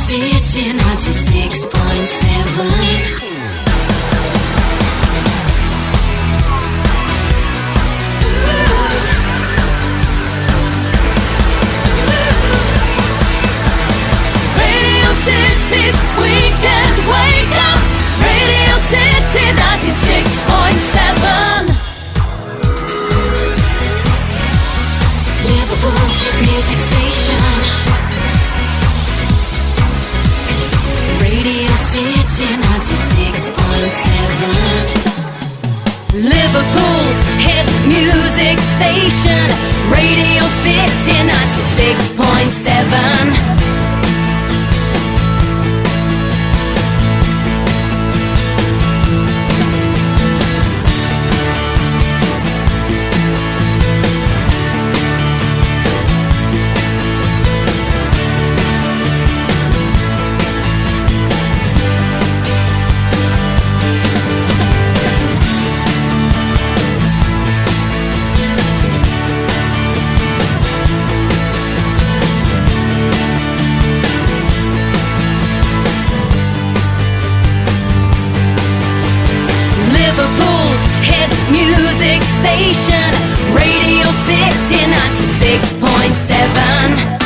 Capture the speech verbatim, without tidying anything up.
City ninety-six point seven. City's weekend wake up. Radio City ninety-six point seven. Liverpool's hit music station. Radio City ninety-six point seven. Liverpool's hit music station. Radio City ninety-six point seven. Liverpool's hit music station. Radio City ninety-six point seven.